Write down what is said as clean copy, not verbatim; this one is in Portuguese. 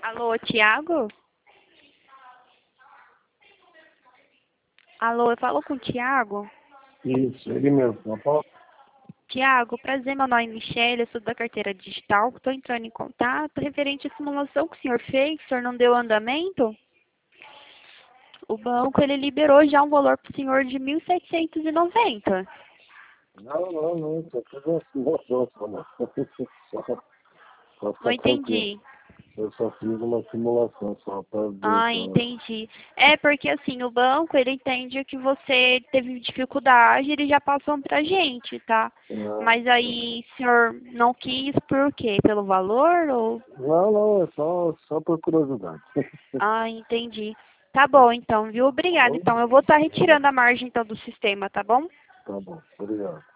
Alô, Tiago? Alô, eu falo com o Tiago? Isso, ele mesmo. Não posso? Tiago, prazer, meu nome é Michelle, eu sou da carteira digital. Estou entrando em contato referente à simulação que o senhor fez, o senhor não deu andamento? O banco, ele liberou já um valor para o senhor de 1.790. Não. Só fiz uma simulação só, não. Só Não ficar tranquilo. entendi. Eu só fiz uma simulação só para ver. Ah, entendi. É porque assim, o banco, ele entende que você teve dificuldade, ele já passou pra gente, tá? Mas aí, o senhor não quis por quê? Pelo valor ou... Não, é só por curiosidade. Ah, entendi. Tá bom, então, viu? Tá Obrigada. bom? Então, eu vou estar Obrigado. retirando a margem, então, do sistema, tá bom? Tá bom, obrigado.